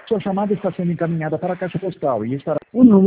Sua chamada está sendo encaminhada para a caixa postal e estará... O número